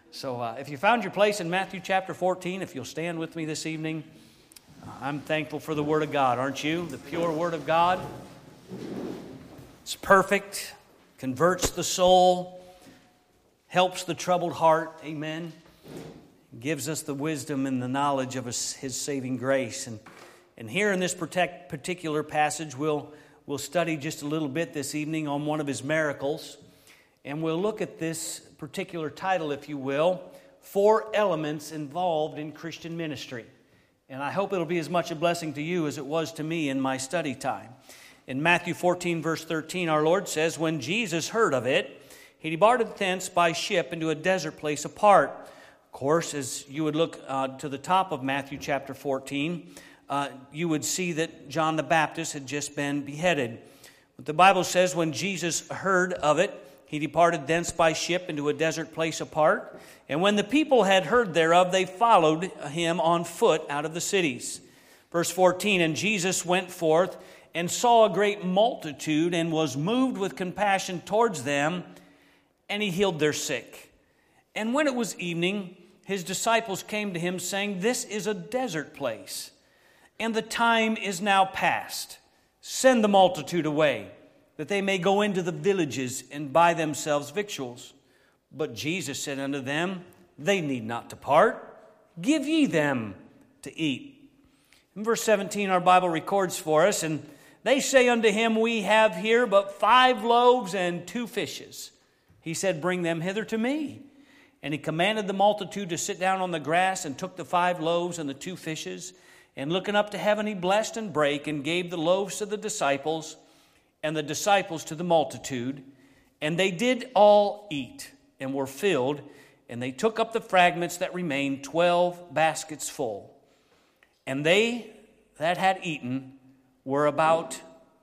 So if you found your place in Matthew chapter 14, if you'll stand with me this evening, I'm thankful for the Word of God, aren't you? The pure Word of God. It's perfect, converts the soul, helps the troubled heart, amen. Gives us the wisdom and the knowledge of His saving grace. And here in this particular passage, we'll study just a little bit this evening on one of His miracles. And we'll look at this particular title, if you will, 4 Elements Involved in Christian Ministry. And I hope it'll be as much a blessing to you as it was to me in my study time. In Matthew 14, verse 13, our Lord says, "When Jesus heard of it, He departed thence by ship into a desert place apart." Of course, as you would look to the top of Matthew chapter 14, you would see that John the Baptist had just been beheaded. But the Bible says, when Jesus heard of it, He departed thence by ship into a desert place apart. And when the people had heard thereof, they followed Him on foot out of the cities. Verse 14, "And Jesus went forth and saw a great multitude, and was moved with compassion towards them, and He healed their sick. And when it was evening, His disciples came to Him, saying, This is a desert place, and the time is now past. Send the multitude away, that they may go into the villages and buy themselves victuals. But Jesus said unto them, They need not depart. Give ye them to eat." In verse 17, our Bible records for us, "And they say unto Him, We have here but 5 loaves and 2 fishes. He said, Bring them hither to me. And He commanded the multitude to sit down on the grass, and took the 5 loaves and the 2 fishes. And looking up to heaven, He blessed and brake, and gave the loaves to the disciples, and the disciples to the multitude. And they did all eat, and were filled. And they took up the fragments that remained, 12 baskets full. And they that had eaten were about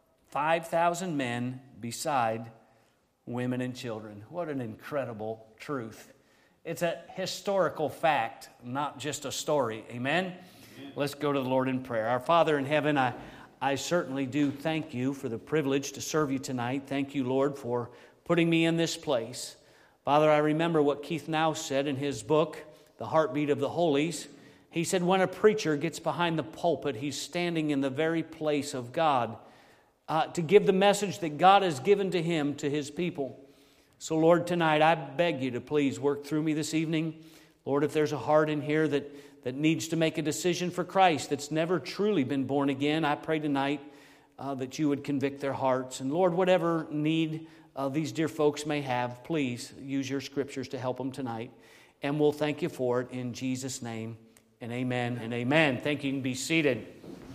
5,000 men, beside women and children." What an incredible truth. It's a historical fact, not just a story. Amen? Let's go to the Lord in prayer. Our Father in heaven, I certainly do thank You for the privilege to serve You tonight. Thank You, Lord, for putting me in this place. Father, I remember what Keith Now said in his book, The Heartbeat of the Holies. He said, when a preacher gets behind the pulpit, he's standing in the very place of God to give the message that God has given to him, to His people. So, Lord, tonight I beg You to please work through me this evening. Lord, if there's a heart in here that needs to make a decision for Christ, that's never truly been born again, I pray tonight that You would convict their hearts. And Lord, whatever need these dear folks may have, please use Your scriptures to help them tonight. And we'll thank You for it in Jesus' name. And amen and amen. Thank you. You can be seated.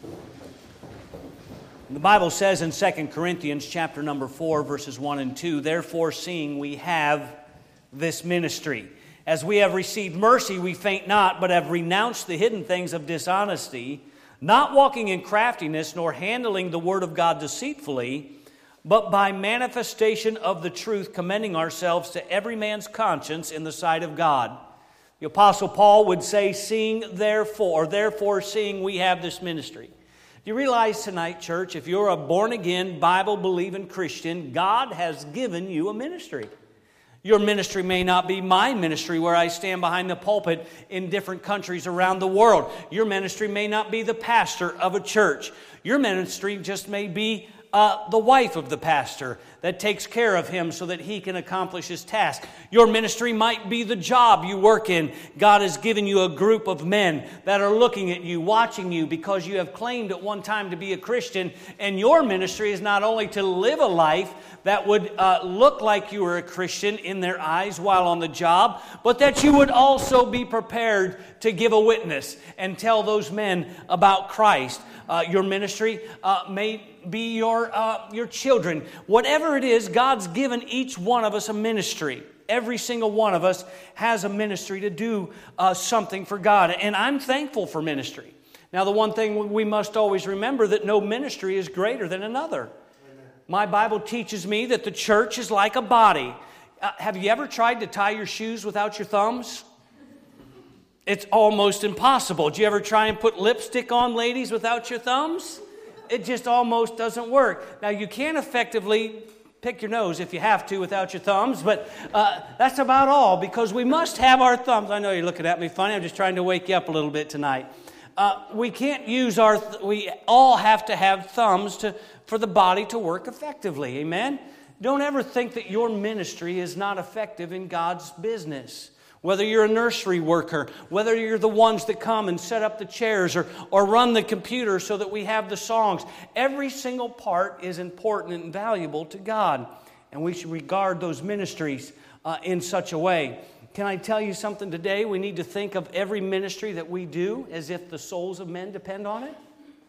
The Bible says in 2 Corinthians chapter number 4, verses 1 and 2, "Therefore, seeing we have this ministry, as we have received mercy, we faint not, but have renounced the hidden things of dishonesty, not walking in craftiness, nor handling the word of God deceitfully, but by manifestation of the truth, commending ourselves to every man's conscience in the sight of God." The Apostle Paul would say, therefore seeing we have this ministry. Do you realize tonight, church, if you're a born-again, Bible-believing Christian, God has given you a ministry. Your ministry may not be my ministry, where I stand behind the pulpit in different countries around the world. Your ministry may not be the pastor of a church. Your ministry just may be the wife of the pastor that takes care of him so that he can accomplish his task. Your ministry might be the job you work in. God has given you a group of men that are looking at you, watching you, because you have claimed at one time to be a Christian. And your ministry is not only to live a life that would look like you were a Christian in their eyes while on the job, but that you would also be prepared to give a witness and tell those men about Christ. Your ministry may be your children. Whatever it is, God's given each one of us a ministry. Every single one of us has a ministry to do something for God. And I'm thankful for ministry. Now, the one thing we must always remember, that no ministry is greater than another. Amen. My Bible teaches me that the church is like a body. Have you ever tried to tie your shoes without your thumbs? It's almost impossible. Do you ever try and put lipstick on, ladies, without your thumbs? It just almost doesn't work. Now, you can't effectively pick your nose if you have to without your thumbs, but that's about all, because we must have our thumbs. I know you're looking at me funny. I'm just trying to wake you up a little bit tonight. We can't use we all have to have thumbs for the body to work effectively. Amen? Don't ever think that your ministry is not effective in God's business. Whether you're a nursery worker, whether you're the ones that come and set up the chairs or run the computer so that we have the songs, every single part is important and valuable to God. And we should regard those ministries in such a way. Can I tell you something today? We need to think of every ministry that we do as if the souls of men depend on it.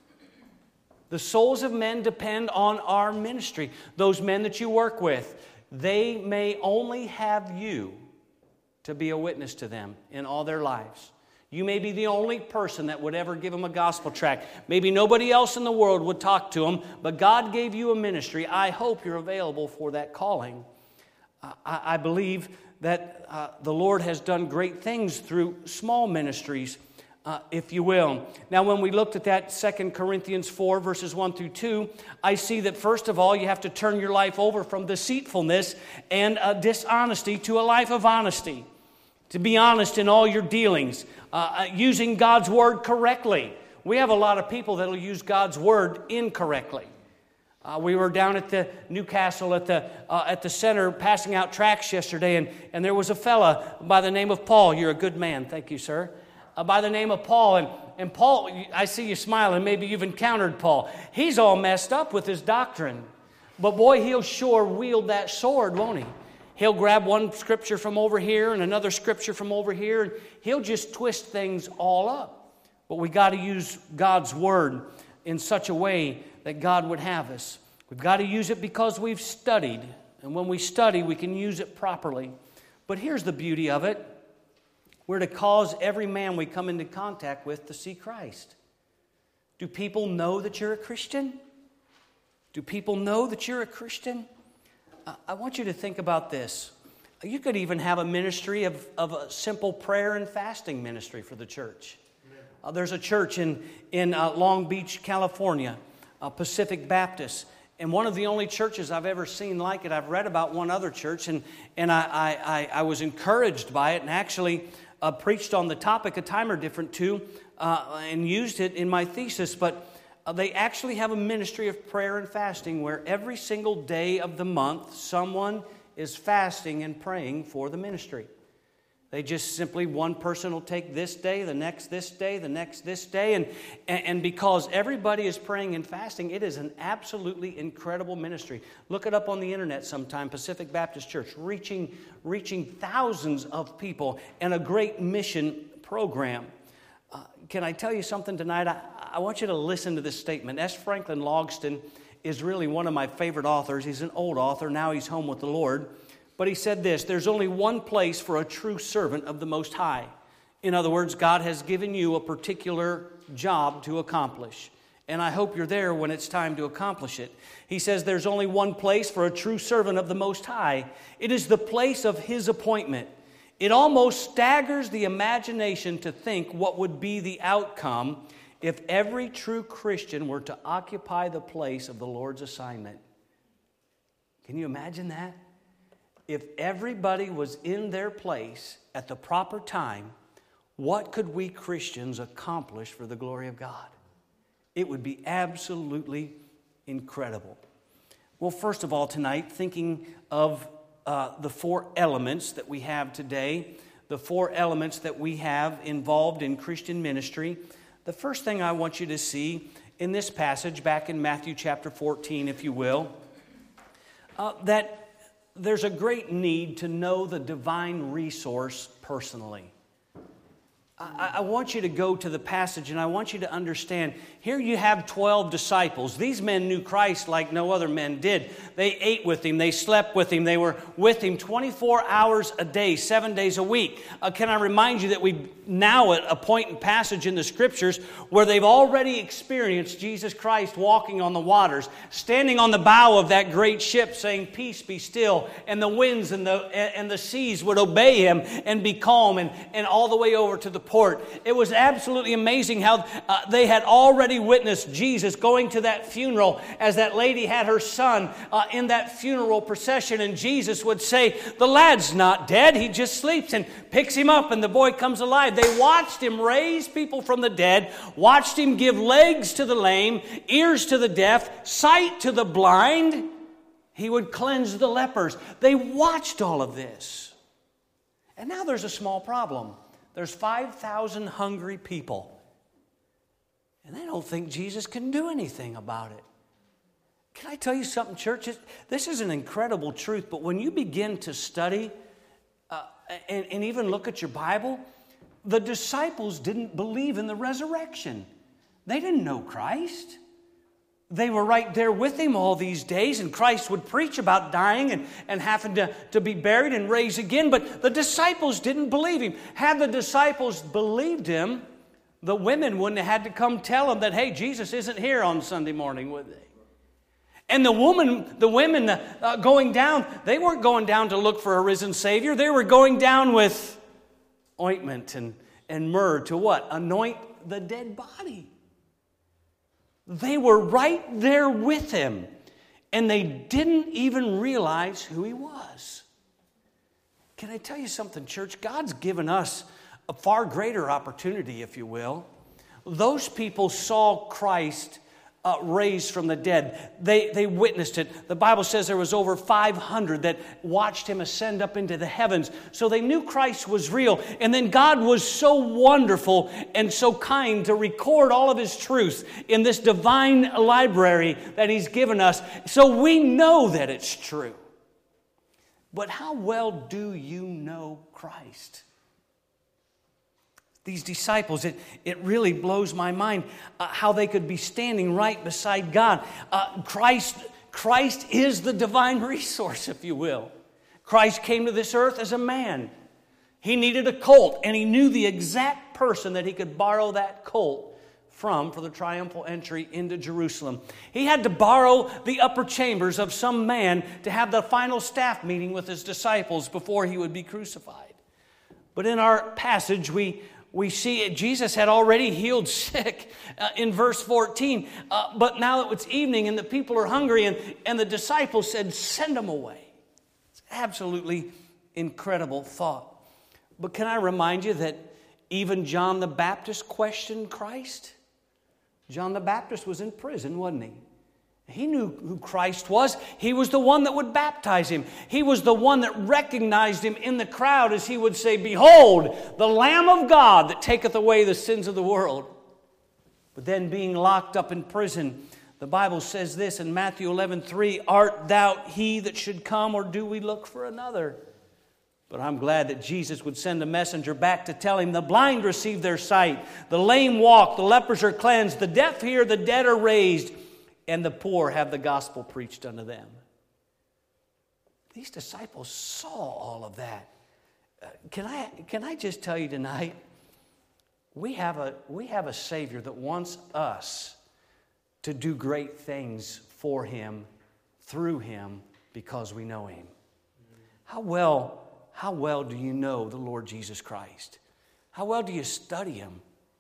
The souls of men depend on our ministry. Those men that you work with, they may only have you to be a witness to them in all their lives. You may be the only person that would ever give them a gospel tract. Maybe nobody else in the world would talk to them, but God gave you a ministry. I hope you're available for that calling. I believe that the Lord has done great things through small ministries, if you will. Now, when we looked at that 2 Corinthians 4, verses 1 through 2, I see that first of all, you have to turn your life over from deceitfulness and dishonesty to a life of honesty. To be honest in all your dealings, using God's Word correctly. We have a lot of people that will use God's Word incorrectly. We were down at the Newcastle at the center passing out tracts yesterday, and there was a fella by the name of Paul. You're a good man, thank you, sir. By the name of Paul, and Paul, I see you smiling. Maybe you've encountered Paul. He's all messed up with his doctrine, but boy, he'll sure wield that sword, won't he? He'll grab one scripture from over here and another scripture from over here, and he'll just twist things all up. But we got to use God's Word in such a way that God would have us. We've got to use it because we've studied. And when we study, we can use it properly. But here's the beauty of it. We're to cause every man we come into contact with to see Christ. Do people know that you're a Christian? Do people know that you're a Christian? I want you to think about this. You could even have a ministry of a simple prayer and fasting ministry for the church. There's a church in Long Beach, California, Pacific Baptist, and one of the only churches I've ever seen like it. I've read about one other church, and I was encouraged by it, and actually preached on the topic a time or different too, and used it in my thesis. But they actually have a ministry of prayer and fasting where every single day of the month someone is fasting and praying for the ministry. They just simply, one person will take this day, the next this day, the next this day. And because everybody is praying and fasting, it is an absolutely incredible ministry. Look it up on the internet sometime, Pacific Baptist Church, reaching thousands of people, and a great mission program. Can I tell you something tonight? I want you to listen to this statement. S. Franklin Logston is really one of my favorite authors. He's an old author. Now he's home with the Lord. But he said this: there's only one place for a true servant of the Most High. In other words, God has given you a particular job to accomplish. And I hope you're there when it's time to accomplish it. He says there's only one place for a true servant of the Most High. It is the place of His appointment. It almost staggers the imagination to think what would be the outcome if every true Christian were to occupy the place of the Lord's assignment. Can you imagine that? If everybody was in their place at the proper time, what could we Christians accomplish for the glory of God? It would be absolutely incredible. Well, first of all, tonight, thinking of the four elements that we have today, the four elements that we have involved in Christian ministry. The first thing I want you to see in this passage, back in Matthew chapter 14, if you will, that there's a great need to know the divine resource personally. I want you to go to the passage, and I want you to understand, here you have 12 disciples. These men knew Christ like no other men did. They ate with Him. They slept with Him. They were with Him 24 hours a day, 7 days a week. Can I remind you that we now at a point in passage in the Scriptures where they've already experienced Jesus Christ walking on the waters, standing on the bow of that great ship saying, "Peace, be still," and the winds and the seas would obey Him and be calm, and all the way over to the report. It was absolutely amazing how they had already witnessed Jesus going to that funeral as that lady had her son in that funeral procession. And Jesus would say, "The lad's not dead, he just sleeps," and picks him up and the boy comes alive. They watched him raise people from the dead, watched him give legs to the lame, ears to the deaf, sight to the blind. He would cleanse the lepers. They watched all of this. And now there's a small problem. There's 5,000 hungry people. And they don't think Jesus can do anything about it. Can I tell you something, church? This is an incredible truth, but when you begin to study and even look at your Bible, the disciples didn't believe in the resurrection. They didn't know Christ. They were right there with him all these days, and Christ would preach about dying and having to be buried and raised again, but the disciples didn't believe him. Had the disciples believed him, the women wouldn't have had to come tell him that, hey, Jesus isn't here on Sunday morning, would they? And the women going down, they weren't going down to look for a risen Savior. They were going down with ointment and myrrh to what? Anoint the dead body. They were right there with him, and they didn't even realize who he was. Can I tell you something, church? God's given us a far greater opportunity, if you will. Those people saw Christ raised from the dead. They witnessed it. The Bible says there was over 500 that watched him ascend up into the heavens. So they knew Christ was real. And then God was so wonderful and so kind to record all of his truths in this divine library that he's given us. So we know that it's true. But how well do you know Christ? These disciples, it really blows my mind how they could be standing right beside God. Christ is the divine resource, if you will. Christ came to this earth as a man. He needed a colt, and he knew the exact person that he could borrow that colt from for the triumphal entry into Jerusalem. He had to borrow the upper chambers of some man to have the final staff meeting with his disciples before he would be crucified. But in our passage, we see Jesus had already healed sick in verse 14. But now it's evening and the people are hungry, and the disciples said, "Send them away." It's absolutely incredible thought. But can I remind you that even John the Baptist questioned Christ? John the Baptist was in prison, wasn't he? He knew who Christ was. He was the one that would baptize him. He was the one that recognized him in the crowd as he would say, "Behold, the Lamb of God that taketh away the sins of the world." But then being locked up in prison, the Bible says this in Matthew 11:3, "Art thou he that should come, or do we look for another?" But I'm glad that Jesus would send a messenger back to tell him, the blind receive their sight, the lame walk, the lepers are cleansed, the deaf hear, the dead are raised, and the poor have the gospel preached unto them. These disciples saw all of that. Can I just tell you tonight, we have a Savior that wants us to do great things for him, through him, because we know him. How well do you know the Lord Jesus Christ? How well do you study him?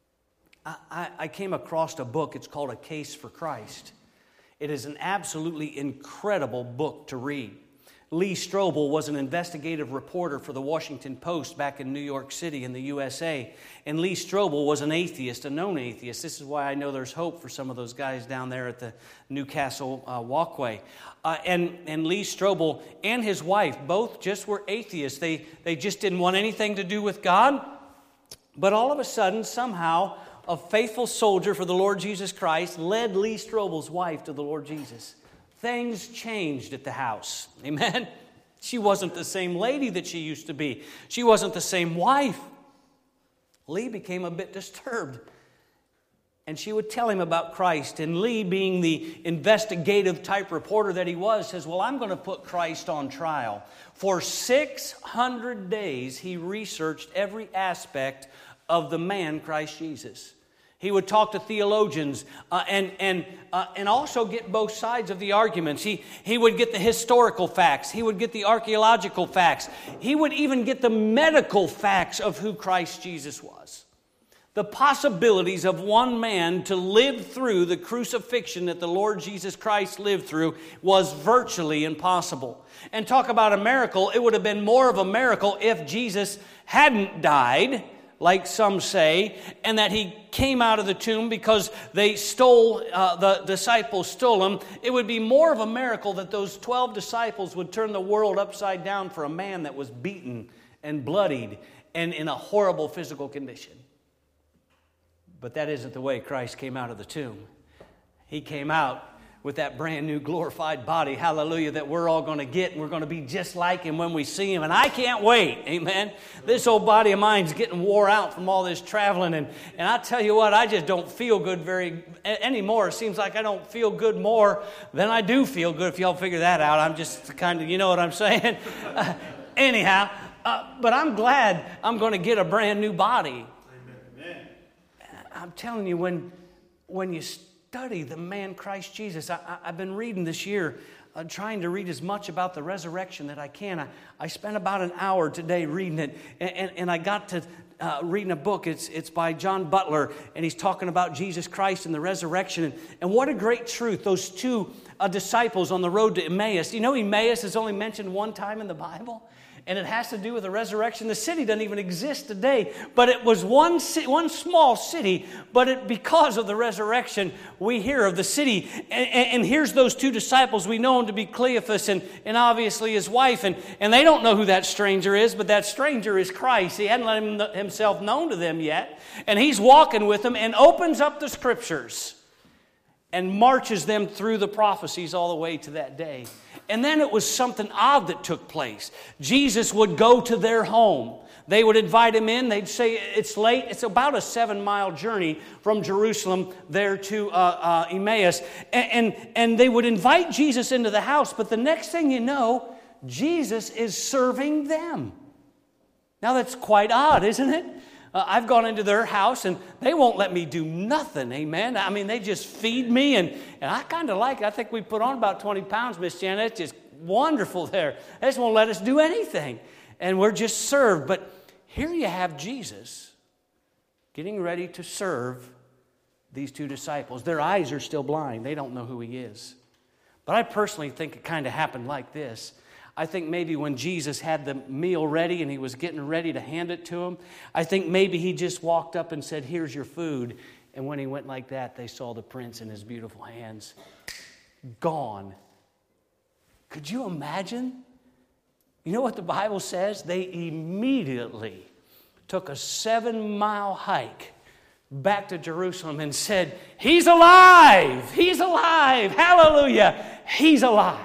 I came across a book. It's called A Case for Christ. It is an absolutely incredible book to read. Lee Strobel was an investigative reporter for the Washington Post back in New York City in the USA. And Lee Strobel was an atheist, a known atheist. This is why I know there's hope for some of those guys down there at the Newcastle Walkway. And Lee Strobel and his wife both just were atheists. They just didn't want anything to do with God. But all of a sudden, somehow, a faithful soldier for the Lord Jesus Christ led Lee Strobel's wife to the Lord Jesus. Things changed at the house. Amen? She wasn't the same lady that she used to be. She wasn't the same wife. Lee became a bit disturbed. And she would tell him about Christ. And Lee, being the investigative type reporter that he was, says, "Well, I'm going to put Christ on trial." For 600 days, he researched every aspect of the man Christ Jesus. He would talk to theologians and also get both sides of the arguments. He would get the historical facts. He would get the archaeological facts. He would even get the medical facts of who Christ Jesus was. The possibilities of one man to live through the crucifixion that the Lord Jesus Christ lived through was virtually impossible. And talk about a miracle, it would have been more of a miracle if Jesus hadn't died, like some say, and that he came out of the tomb because they stole, the disciples stole him. It would be more of a miracle that those 12 disciples would turn the world upside down for a man that was beaten and bloodied and in a horrible physical condition. But that isn't the way Christ came out of the tomb. He came out with that brand new glorified body, hallelujah, that we're all going to get, and we're going to be just like him when we see him. And I can't wait, amen. This old body of mine's getting wore out from all this traveling, and I tell you what, I just don't feel good anymore. It seems like I don't feel good more than I do feel good, if y'all figure that out. I'm just kind of, you know what I'm saying? Anyhow, but I'm glad I'm going to get a brand new body. Amen. I'm telling you, when you study the man Christ Jesus, I've been reading this year, trying to read as much about the resurrection that I can. I spent about an hour today reading it, and I got to reading a book. It's by John Butler, and he's talking about Jesus Christ and the resurrection. And what a great truth, those two disciples on the road to Emmaus. You know, Emmaus is only mentioned one time in the Bible. And it has to do with the resurrection. The city doesn't even exist today, but it was one small city, but because of the resurrection, we hear of the city. And here's those two disciples. We know him to be Cleophas and obviously his wife, and they don't know who that stranger is, but that stranger is Christ. He hadn't let himself known to them yet, and he's walking with them and opens up the Scriptures and marches them through the prophecies all the way to that day. And then it was something odd that took place. Jesus would go to their home. They would invite him in. They'd say, it's late. It's about a 7-mile journey from Jerusalem there to Emmaus. And they would invite Jesus into the house. But the next thing you know, Jesus is serving them. Now that's quite odd, isn't it? I've gone into their house and they won't let me do nothing, amen. I mean, they just feed me and I kind of like it. I think we put on about 20 pounds, Miss Janet. It's just wonderful there. They just won't let us do anything. And we're just served. But here you have Jesus getting ready to serve these two disciples. Their eyes are still blind. They don't know who he is. But I personally think it kind of happened like this. I think maybe when Jesus had the meal ready and he was getting ready to hand it to them, I think maybe he just walked up and said, here's your food. And when he went like that, they saw the prints in his beautiful hands. Gone. Could you imagine? You know what the Bible says? They immediately took a 7-mile hike back to Jerusalem and said, he's alive! He's alive! Hallelujah! He's alive!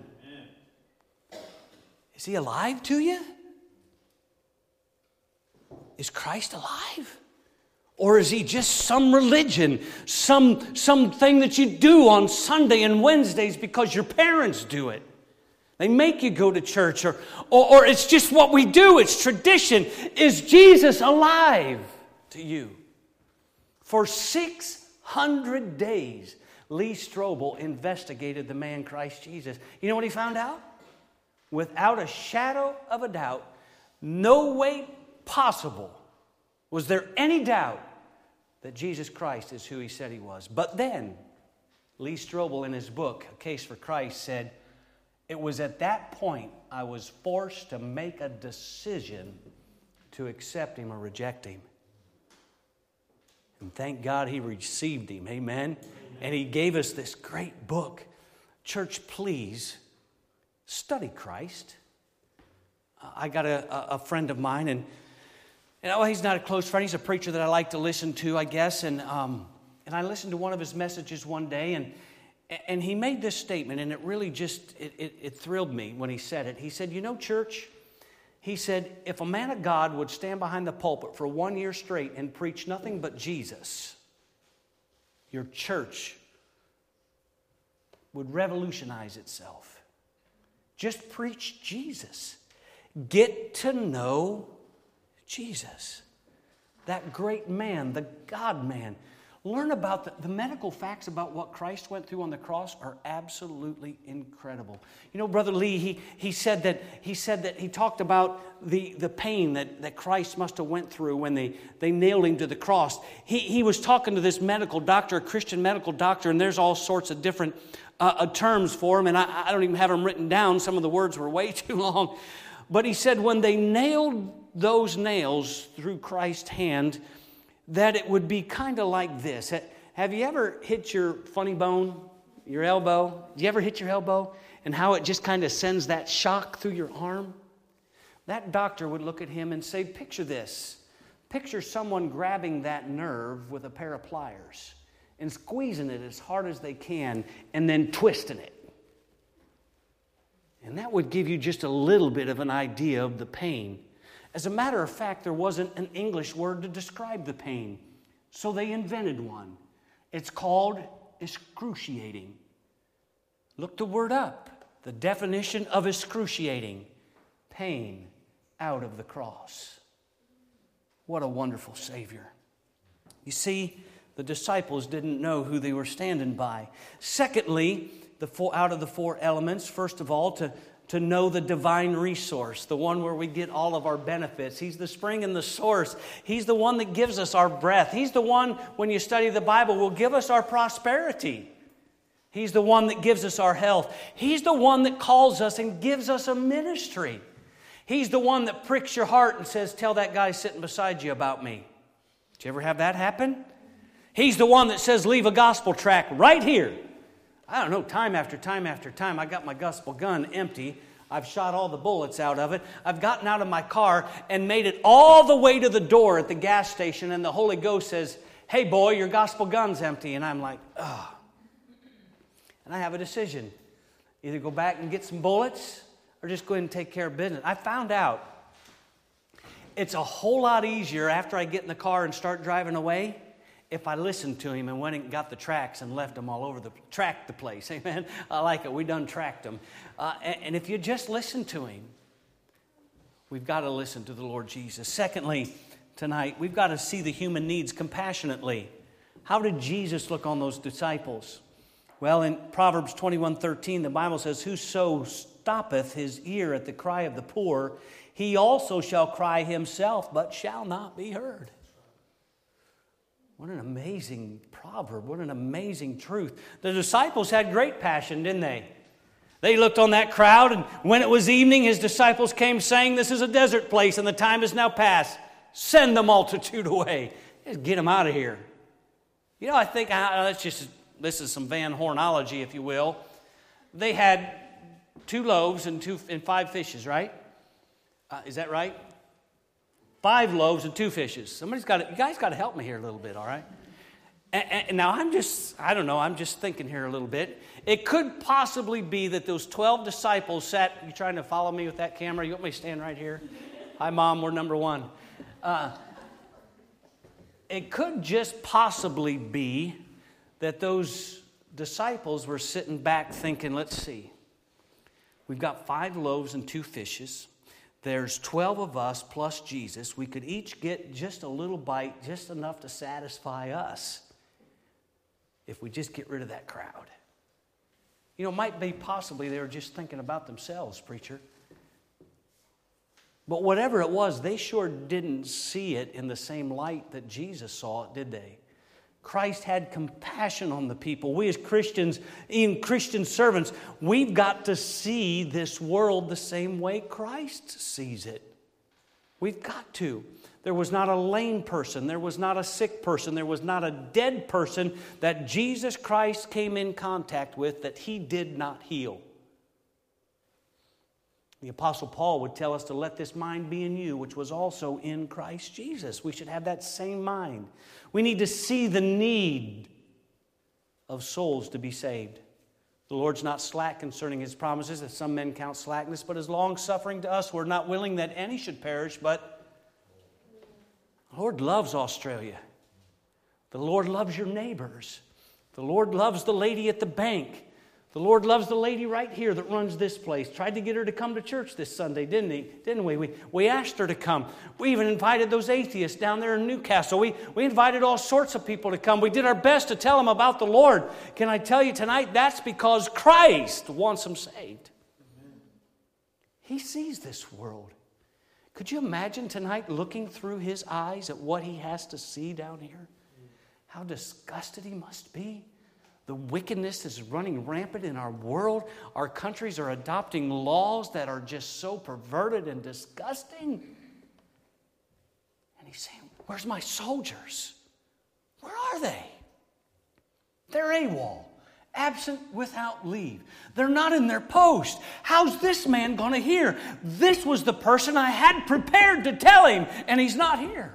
Is he alive to you? Is Christ alive? Or is he just some religion, something that you do on Sunday and Wednesdays because your parents do it? They make you go to church, or it's just what we do, it's tradition. Is Jesus alive to you? For 600 days, Lee Strobel investigated the man Christ Jesus. You know what he found out? Without a shadow of a doubt, no way possible was there any doubt that Jesus Christ is who he said he was. But then, Lee Strobel in his book, A Case for Christ, said, it was at that point I was forced to make a decision to accept him or reject him. And thank God he received him, amen? And he gave us this great book. Church, please study Christ. I got a friend of mine, and he's not a close friend. He's a preacher that I like to listen to, I guess. And I listened to one of his messages one day, and he made this statement, and it really just it thrilled me when he said it. He said, you know, church, he said, if a man of God would stand behind the pulpit for 1 year straight and preach nothing but Jesus, your church would revolutionize itself. Just preach Jesus. Get to know Jesus. That great man, the God-man. Learn about the medical facts about what Christ went through on the cross are absolutely incredible. You know, Brother Lee, he said that he talked about the pain that Christ must have went through when they nailed him to the cross. He was talking to this medical doctor, a Christian medical doctor, and there's all sorts of different terms for him, and I don't even have them written down. Some of the words were way too long. But he said when they nailed those nails through Christ's hand, that it would be kind of like this. Have you ever hit your funny bone, your elbow? Did you ever hit your elbow? And how it just kind of sends that shock through your arm? That doctor would look at him and say, picture this. Picture someone grabbing that nerve with a pair of pliers and squeezing it as hard as they can and then twisting it. And that would give you just a little bit of an idea of the pain. As a matter of fact, there wasn't an English word to describe the pain, so they invented one. It's called excruciating. Look the word up. The definition of excruciating: pain out of the cross. What a wonderful Savior. You see, the disciples didn't know who they were standing by. Secondly, out of the four elements, first of all, to know the divine resource, the one where we get all of our benefits. He's the spring and the source. He's the one that gives us our breath. He's the one, when you study the Bible, will give us our prosperity. He's the one that gives us our health. He's the one that calls us and gives us a ministry. He's the one that pricks your heart and says, tell that guy sitting beside you about me. Did you ever have that happen? He's the one that says, leave a gospel tract right here. I don't know, time after time after time, I got my gospel gun empty. I've shot all the bullets out of it. I've gotten out of my car and made it all the way to the door at the gas station, and the Holy Ghost says, hey boy, your gospel gun's empty. And I'm like, oh. And I have a decision. Either go back and get some bullets or just go ahead and take care of business. I found out it's a whole lot easier after I get in the car and start driving away if I listened to him and went and got the tracks and left them all over tracked the place. Amen. I like it. We done tracked them. And if you just listen to him, we've got to listen to the Lord Jesus. Secondly, tonight, we've got to see the human needs compassionately. How did Jesus look on those disciples? Well, in Proverbs 21:13, the Bible says, whoso stoppeth his ear at the cry of the poor, he also shall cry himself, but shall not be heard. What an amazing proverb. What an amazing truth. The disciples had great passion, didn't they? They looked on that crowd, and when it was evening, his disciples came saying, this is a desert place, and the time is now past. Send the multitude away. Just get them out of here. You know, I think, this is some Van Hornology, if you will. They had 2 loaves and 5 fishes, right? Is that right? 5 loaves and 2 fishes. You guys got to help me here a little bit, all right? And now I'm just thinking here a little bit. It could possibly be that those 12 disciples sat, you trying to follow me with that camera? You want me to stand right here? Hi, Mom, we're number 1. It could just possibly be that those disciples were sitting back thinking, let's see. We've got 5 loaves and 2 fishes. There's 12 of us plus Jesus. We could each get just a little bite, just enough to satisfy us if we just get rid of that crowd. You know, it might be possibly they were just thinking about themselves, preacher. But whatever it was, they sure didn't see it in the same light that Jesus saw it, did they? Christ had compassion on the people. We as Christians, even Christian servants, we've got to see this world the same way Christ sees it. We've got to. There was not a lame person. There was not a sick person. There was not a dead person that Jesus Christ came in contact with that he did not heal. The Apostle Paul would tell us to let this mind be in you, which was also in Christ Jesus. We should have that same mind. We need to see the need of souls to be saved. The Lord's not slack concerning his promises, as some men count slackness, but is long-suffering to us. We're not willing that any should perish, but the Lord loves Australia. The Lord loves your neighbors. The Lord loves the lady at the bank. The Lord loves the lady right here that runs this place. Tried to get her to come to church this Sunday, didn't he? Didn't we? We asked her to come. We even invited those atheists down there in Newcastle. We invited all sorts of people to come. We did our best to tell them about the Lord. Can I tell you tonight, that's because Christ wants them saved. He sees this world. Could you imagine tonight looking through his eyes at what he has to see down here? How disgusted he must be. The wickedness is running rampant in our world. Our countries are adopting laws that are just so perverted and disgusting. And he's saying, where's my soldiers? Where are they? They're AWOL, absent without leave. They're not in their post. How's this man going to hear? This was the person I had prepared to tell him, and he's not here.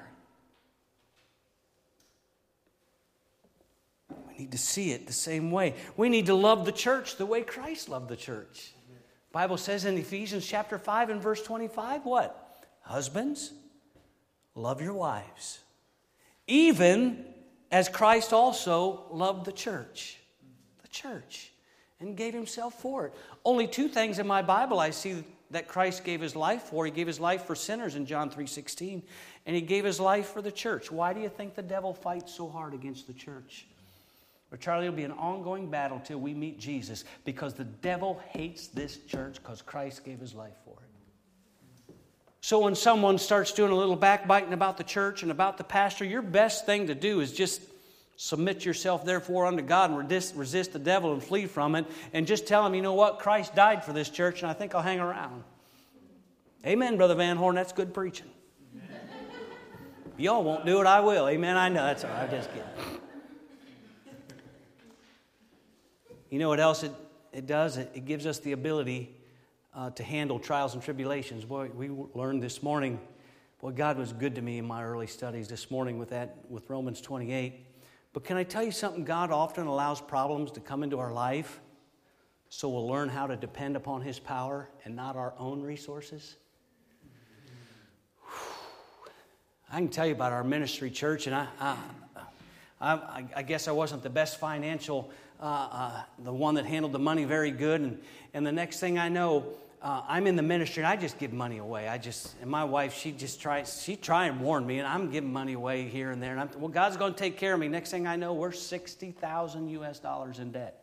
We need to see it the same way. We need to love the church the way Christ loved the church. The Bible says in Ephesians chapter 5 and verse 25, what? Husbands, love your wives, even as Christ also loved the church, and gave himself for it. Only two things in my Bible I see that Christ gave his life for. He gave his life for sinners in John 3:16, and he gave his life for the church. Why do you think the devil fights so hard against the church? But Charlie, it'll be an ongoing battle till we meet Jesus, because the devil hates this church because Christ gave his life for it. So when someone starts doing a little backbiting about the church and about the pastor, your best thing to do is just submit yourself therefore unto God and resist the devil and flee from it, and just tell him, you know what, Christ died for this church and I think I'll hang around. Amen, Brother Van Horn, that's good preaching. Y'all won't do it, I will. Amen, I know, that's all right, I'm just kidding. You know what else it does? It gives us the ability to handle trials and tribulations. Boy, we learned this morning, boy, God was good to me in my early studies this morning with Romans 28. But can I tell you something? God often allows problems to come into our life so we'll learn how to depend upon his power and not our own resources. I can tell you about our ministry church, and I guess I wasn't the best financial, the one that handled the money very good. And the next thing I know, I'm in the ministry and I just give money away. And my wife, she try and warn me, and I'm giving money away here and there. And well, God's going to take care of me. Next thing I know, we're $60,000 US in debt.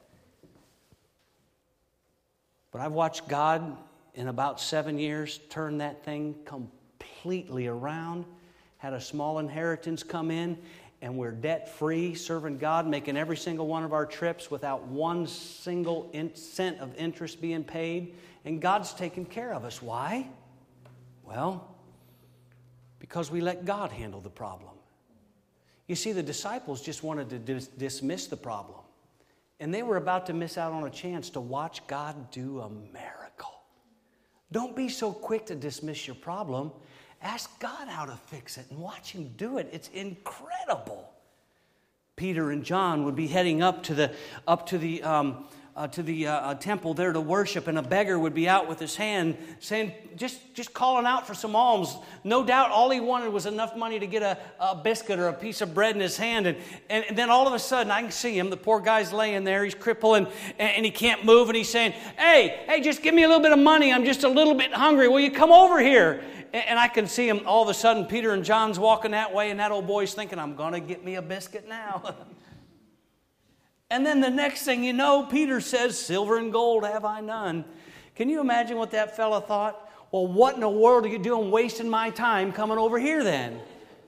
But I've watched God in about 7 years turn that thing completely around. Had a small inheritance come in, and we're debt-free, serving God, making every single one of our trips without one single cent of interest being paid. And God's taking care of us. Why? Well, because we let God handle the problem. You see, the disciples just wanted to dismiss the problem. And they were about to miss out on a chance to watch God do a miracle. Don't be so quick to dismiss your problem. Ask God how to fix it and watch him do it. It's incredible. Peter and John would be heading up to the temple there to worship, and a beggar would be out with his hand saying, just calling out for some alms. No doubt all he wanted was enough money to get a biscuit or a piece of bread in his hand. And then all of a sudden, I can see him. The poor guy's laying there. He's crippled and he can't move. And he's saying, hey, just give me a little bit of money. I'm just a little bit hungry. Will you come over here? And I can see him all of a sudden. Peter and John's walking that way, and that old boy's thinking, I'm going to get me a biscuit now. And then the next thing you know, Peter says, silver and gold have I none. Can you imagine what that fella thought? Well, what in the world are you doing wasting my time coming over here then?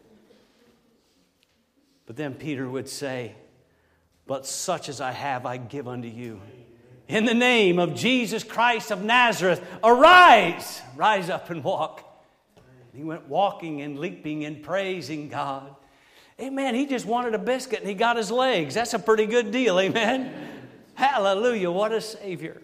But then Peter would say, but such as I have, I give unto you. In the name of Jesus Christ of Nazareth, arise, rise up and walk. He went walking and leaping and praising God. Amen. He just wanted a biscuit and he got his legs. That's a pretty good deal. Amen. Hallelujah. What a Savior.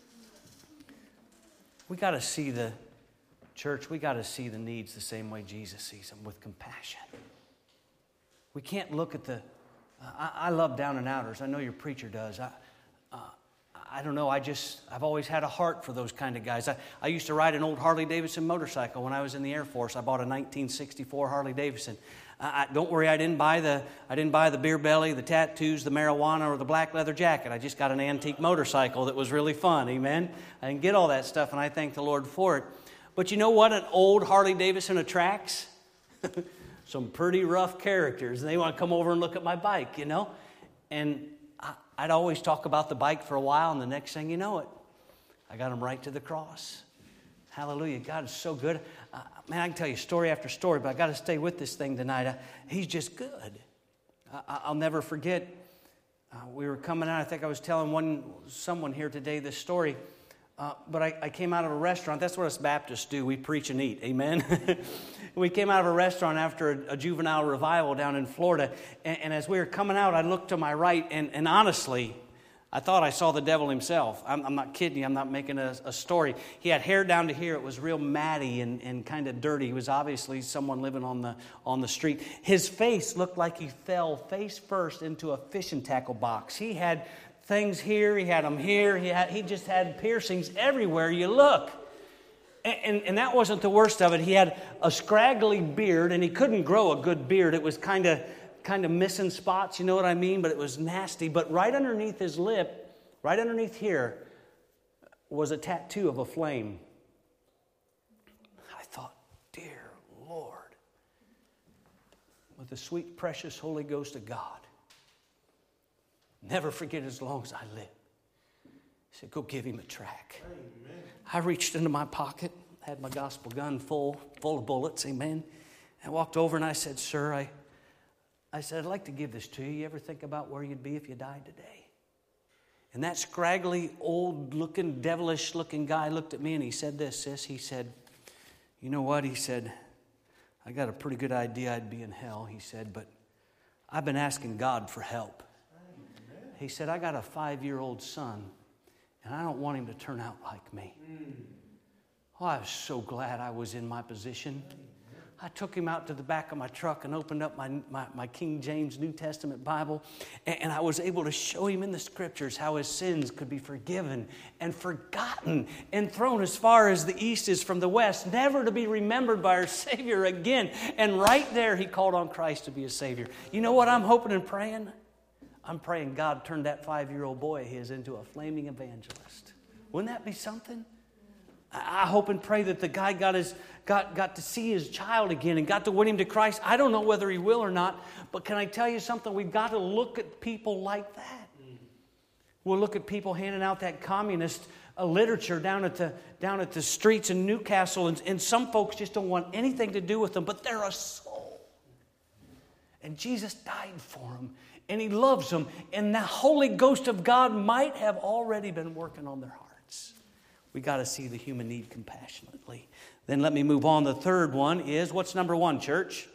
We got to see the church. We got to see the needs the same way Jesus sees them, with compassion. We can't look at I love down and outers. I know your preacher does. I don't know, I've always had a heart for those kind of guys. I used to ride an old Harley Davidson motorcycle when I was in the Air Force. I bought a 1964 Harley Davidson. Don't worry, I didn't buy the beer belly, the tattoos, the marijuana, or the black leather jacket. I just got an antique motorcycle that was really fun, amen? I didn't get all that stuff, and I thank the Lord for it. But you know what an old Harley Davidson attracts? Some pretty rough characters, and they want to come over and look at my bike, you know? And I'd always talk about the bike for a while, and the next thing you know it, I got them right to the cross. Hallelujah. God is so good. Man, I can tell you story after story, but I got to stay with this thing tonight. He's just good. I'll never forget. We were coming out. I think I was telling someone here today this story. But I came out of a restaurant. That's what us Baptists do. We preach and eat. Amen. We came out of a restaurant after a juvenile revival down in Florida. And as we were coming out, I looked to my right. And honestly, I thought I saw the devil himself. I'm not kidding you. I'm not making a story. He had hair down to here. It was real matty and kind of dirty. He was obviously someone living on the street. His face looked like he fell face first into a fishing tackle box. He had things here. He had them here. He just had piercings everywhere you look. And that wasn't the worst of it. He had a scraggly beard, and he couldn't grow a good beard. It was kind of missing spots, you know what I mean? But it was nasty. But right underneath his lip, right underneath here, was a tattoo of a flame. I thought, dear Lord, with the sweet, precious Holy Ghost of God, never forget as long as I live. He said, go give him a track. Amen. I reached into my pocket, had my gospel gun full of bullets, amen. I walked over and I said, sir, I said, I'd like to give this to you. You ever think about where you'd be if you died today? And that scraggly, old-looking, devilish-looking guy looked at me and he said this, sis. He said, you know what? He said, I got a pretty good idea I'd be in hell, he said, but I've been asking God for help. He said, I got a 5-year-old son, and I don't want him to turn out like me. Oh, I was so glad I was in my position. I took him out to the back of my truck and opened up my King James New Testament Bible, and I was able to show him in the Scriptures how his sins could be forgiven and forgotten and thrown as far as the east is from the west, never to be remembered by our Savior again. And right there, he called on Christ to be his Savior. You know what I'm hoping and praying? I'm praying God turned that 5-year-old boy of his into a flaming evangelist. Wouldn't that be something? I hope and pray that the guy got to see his child again and got to win him to Christ. I don't know whether he will or not, but can I tell you something? We've got to look at people like that. We'll look at people handing out that communist literature down at the streets in Newcastle, and some folks just don't want anything to do with them, but they're a soul. And Jesus died for them. And he loves them. And the Holy Ghost of God might have already been working on their hearts. We got to see the human need compassionately. Then let me move on. The third one is, what's number one, church?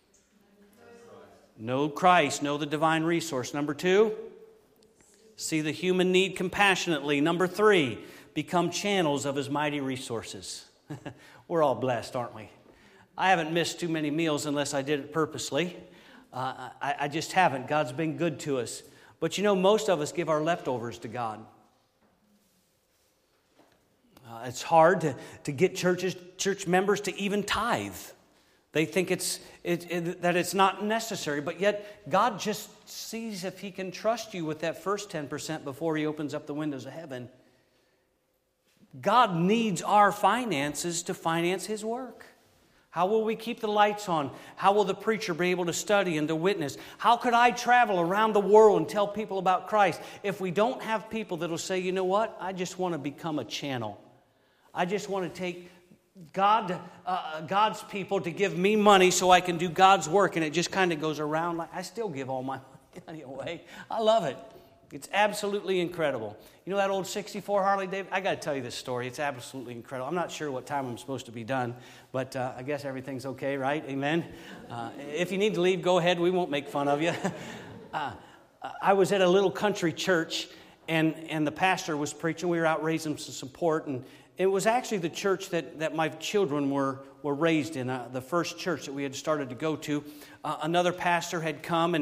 Know Christ. Know the divine resource. Number two, see the human need compassionately. Number three, become channels of his mighty resources. We're all blessed, aren't we? I haven't missed too many meals unless I did it purposely. I just haven't. God's been good to us. But you know, most of us give our leftovers to God. It's hard to get church members to even tithe. They think that it's not necessary, but yet God just sees if he can trust you with that first 10% before he opens up the windows of heaven. God needs our finances to finance his work. How will we keep the lights on? How will the preacher be able to study and to witness? How could I travel around the world and tell people about Christ if we don't have people that will say, you know what, I just want to become a channel. I just want to take God's people to give me money so I can do God's work, and it just kind of goes around. Like I still give all my money away. I love it. It's absolutely incredible. You know that old 64 Harley Davidson? I got to tell you this story. It's absolutely incredible. I'm not sure what time I'm supposed to be done, but I guess everything's okay, right? Amen? If you need to leave, go ahead. We won't make fun of you. I was at a little country church, and the pastor was preaching. We were out raising some support, and it was actually the church that my children were raised in, the first church that we had started to go to. Another pastor had come,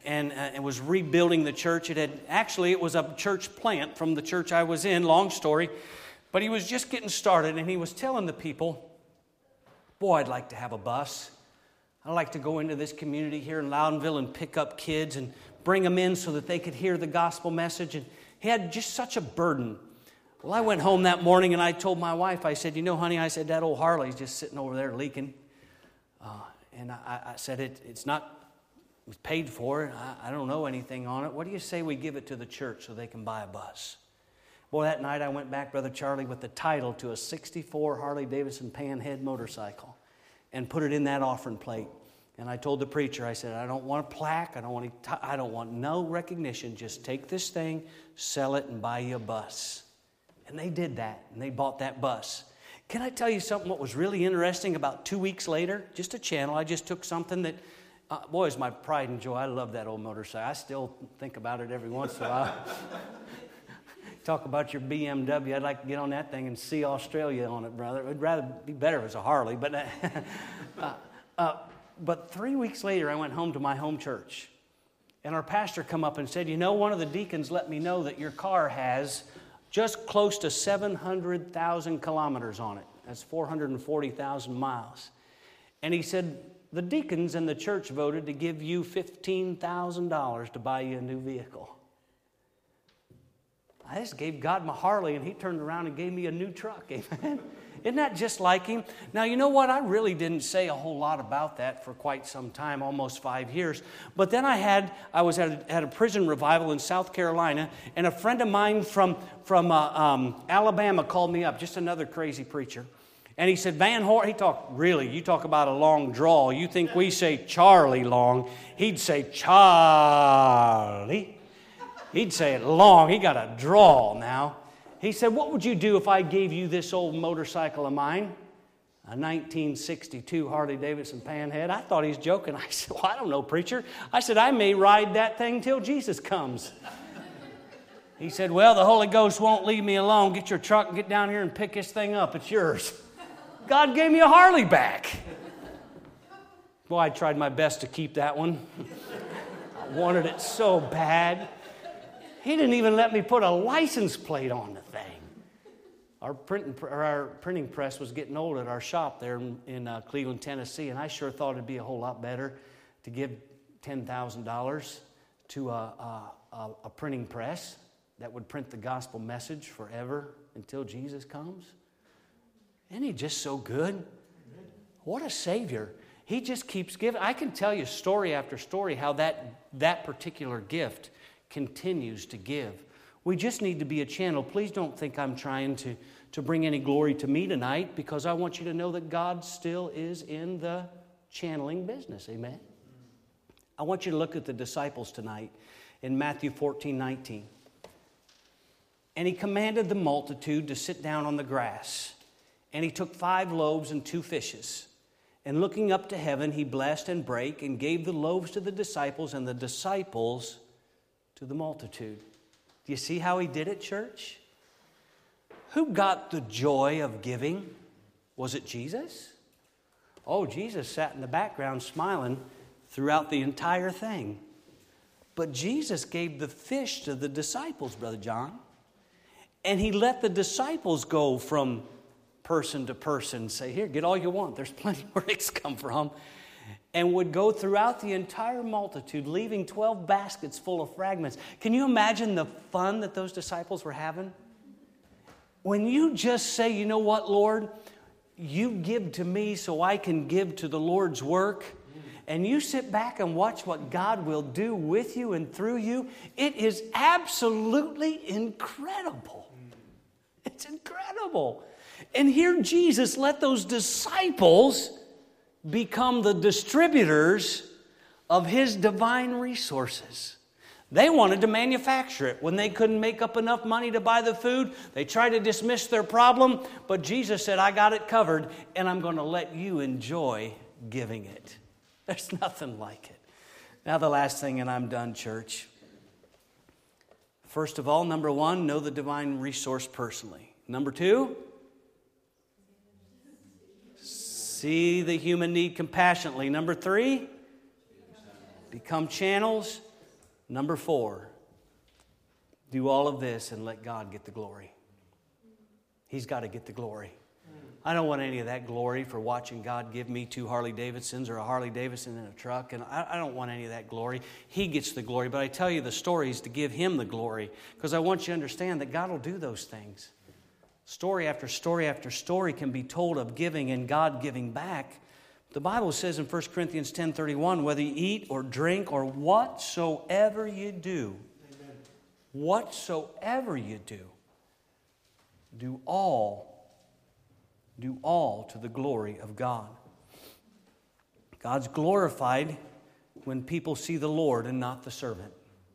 and it was rebuilding the church. It was a church plant from the church I was in, long story. But he was just getting started, and he was telling the people, boy, I'd like to have a bus. I'd like to go into this community here in Loudonville and pick up kids and bring them in so that they could hear the gospel message. And he had just such a burden. Well, I went home that morning and I told my wife, I said, honey, I said, that old Harley's just sitting over there leaking. And I said, it's paid for. I don't know anything on it. What do you say we give it to the church so they can buy a bus? Boy, that night I went back, Brother Charlie, with the title to a 64 Harley-Davidson Panhead motorcycle and put it in that offering plate. And I told the preacher, I said, I don't want a plaque. I don't want no recognition. Just take this thing, sell it, and buy you a bus. And they did that, and they bought that bus. Can I tell you something what was really interesting? About 2 weeks later, just a channel, I just took something that, boy, it's my pride and joy. I love that old motorcycle. I still think about it every once in a while. Talk about your BMW. I'd like to get on that thing and see Australia on it, brother. It would rather be better if it was a Harley. But 3 weeks later, I went home to my home church. And our pastor come up and said, one of the deacons let me know that your car has just close to 700,000 kilometers on it. That's 440,000 miles. And he said, the deacons in the church voted to give you $15,000 to buy you a new vehicle. I just gave God my Harley, and he turned around and gave me a new truck. Amen. Isn't that just like him? Now, you know what? I really didn't say a whole lot about that for quite some time, almost 5 years. But then I was at a prison revival in South Carolina, and a friend of mine from Alabama called me up, just another crazy preacher. And he said, Van Horn, you talk about a long drawl. You think we say Charlie long. He'd say Charlie. He'd say it long. He got a drawl now. He said, what would you do if I gave you this old motorcycle of mine? A 1962 Harley-Davidson Panhead. I thought he was joking. I said, well, I don't know, preacher. I said, I may ride that thing till Jesus comes. He said, well, the Holy Ghost won't leave me alone. Get your truck and get down here and pick this thing up. It's yours. God gave me a Harley back. Boy, I tried my best to keep that one. I wanted it so bad. He didn't even let me put a license plate on the thing. Our printing press was getting old at our shop there in Cleveland, Tennessee, and I sure thought it'd be a whole lot better to give $10,000 to a printing press that would print the gospel message forever until Jesus comes. Isn't he just so good? What a Savior. He just keeps giving. I can tell you story after story how that particular gift continues to give. We just need to be a channel. Please don't think I'm trying to bring any glory to me tonight, because I want you to know that God still is in the channeling business. Amen? I want you to look at the disciples tonight in Matthew 14:19. And he commanded the multitude to sit down on the grass. And he took 5 loaves and 2 fishes. And looking up to heaven, he blessed and brake and gave the loaves to the disciples, and the disciples to the multitude. Do you see how he did it, church? Who got the joy of giving? Was it Jesus? Oh, Jesus sat in the background smiling throughout the entire thing. But Jesus gave the fish to the disciples, Brother John. And he let the disciples go from person to person, say, here, get all you want. There's plenty where it's come from. And would go throughout the entire multitude, leaving 12 baskets full of fragments. Can you imagine the fun that those disciples were having? When you just say, you know what, Lord, you give to me so I can give to the Lord's work, and you sit back and watch what God will do with you and through you, it is absolutely incredible. It's incredible. And here Jesus let those disciples become the distributors of his divine resources. They wanted to manufacture it. When they couldn't make up enough money to buy the food, they tried to dismiss their problem, but Jesus said, I got it covered, and I'm going to let you enjoy giving it. There's nothing like it. Now the last thing, and I'm done, church. First of all, number 1, know the divine resource personally. Number 2, see the human need compassionately. Number 3, become channels. Number 4, do all of this and let God get the glory. He's got to get the glory. I don't want any of that glory for watching God give me 2 Harley-Davidsons or a Harley-Davidson in a truck. And I don't want any of that glory. He gets the glory. But I tell you the stories to give Him the glory, because I want you to understand that God will do those things. Story after story after story can be told of giving and God giving back. The Bible says in 1 Corinthians 10:31, whether you eat or drink or whatsoever you do, amen, whatsoever you do all to the glory of God. God's glorified when people see the Lord and not the servant.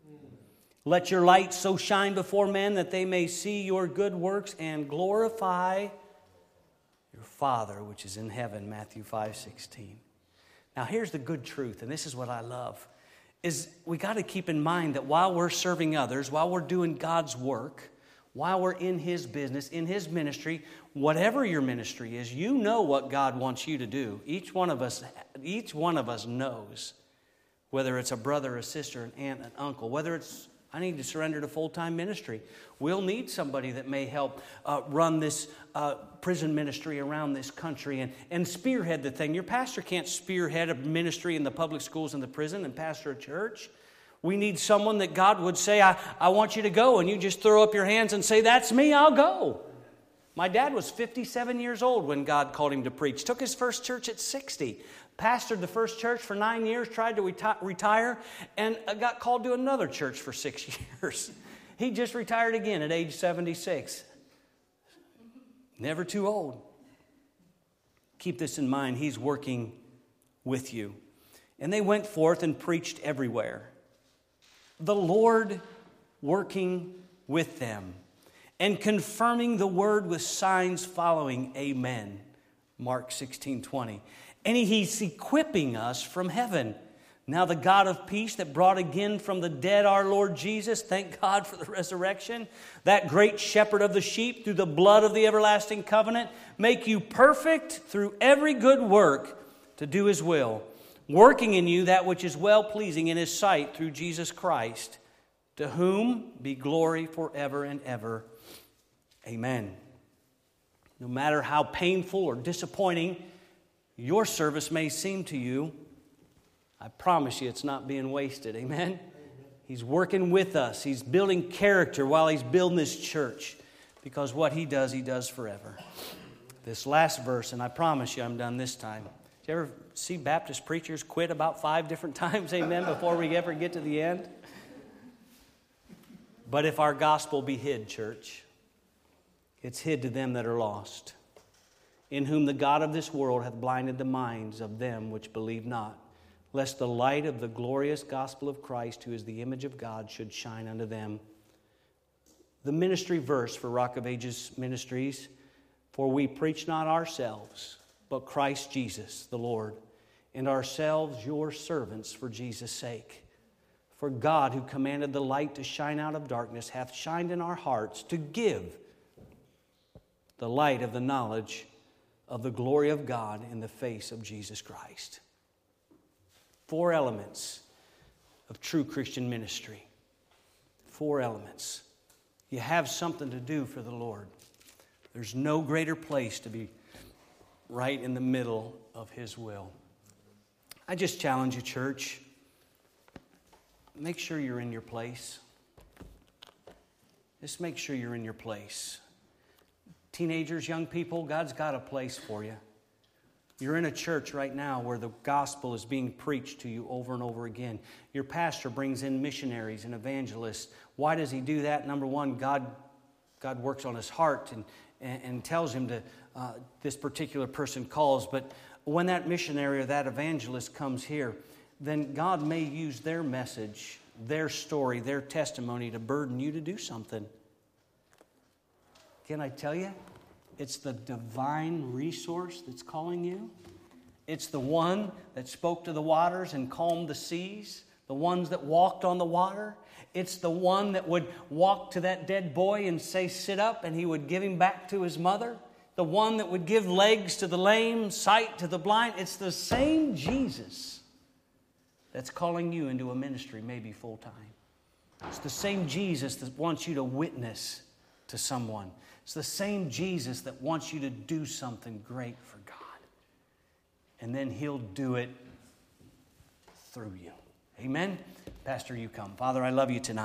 Let your light so shine before men that they may see your good works and glorify your Father which is in heaven, Matthew 5:16. Now here's the good truth, and this is what I love, is we got to keep in mind that while we're serving others, while we're doing God's work, while we're in His business, in His ministry, whatever your ministry is, you know what God wants you to do. Each one of us knows, whether it's a brother, a sister, an aunt, an uncle, whether it's, I need to surrender to full-time ministry. We'll need somebody that may help run this prison ministry around this country and spearhead the thing. Your pastor can't spearhead a ministry in the public schools and the prison and pastor a church. We need someone that God would say, I want you to go, and you just throw up your hands and say, that's me, I'll go. My dad was 57 years old when God called him to preach. Took his first church at 60. Pastored the first church for 9 years, tried to retire, and got called to another church for 6 years. He just retired again at age 76. Never too old. Keep this in mind. He's working with you. And they went forth and preached everywhere, the Lord working with them and confirming the word with signs following. Amen. Mark 16:20. And He's equipping us from heaven. Now the God of peace that brought again from the dead our Lord Jesus, thank God for the resurrection, that great shepherd of the sheep, through the blood of the everlasting covenant, make you perfect through every good work to do His will, working in you that which is well-pleasing in His sight through Jesus Christ, to whom be glory forever and ever. Amen. No matter how painful or disappointing your service may seem to you, I promise you it's not being wasted. Amen? He's working with us. He's building character while He's building this church, because what He does forever. This last verse, and I promise you I'm done this time. Did you ever see Baptist preachers quit about 5 different times, amen, before we ever get to the end? But if our gospel be hid, church, it's hid to them that are lost, in whom the God of this world hath blinded the minds of them which believe not, lest the light of the glorious gospel of Christ, who is the image of God, should shine unto them. The ministry verse for Rock of Ages Ministries, for we preach not ourselves, but Christ Jesus the Lord, and ourselves your servants for Jesus' sake. For God, who commanded the light to shine out of darkness, hath shined in our hearts to give the light of the knowledge of the glory of God in the face of Jesus Christ. 4 elements of true Christian ministry. 4 elements. You have something to do for the Lord. There's no greater place to be right in the middle of His will. I just challenge you, church. Make sure you're in your place. Just make sure you're in your place. Teenagers, young people, God's got a place for you. You're in a church right now where the gospel is being preached to you over and over again. Your pastor brings in missionaries and evangelists. Why does he do that? Number one, God works on his heart and tells him to, this particular person calls. But when that missionary or that evangelist comes here, then God may use their message, their story, their testimony to burden you to do something. Can I tell you? It's the divine resource that's calling you. It's the one that spoke to the waters and calmed the seas, the ones that walked on the water. It's the one that would walk to that dead boy and say, sit up, and he would give him back to his mother. The one that would give legs to the lame, sight to the blind. It's the same Jesus that's calling you into a ministry, maybe full time. It's the same Jesus that wants you to witness to someone. It's the same Jesus that wants you to do something great for God. And then He'll do it through you. Amen? Pastor, you come. Father, I love you tonight.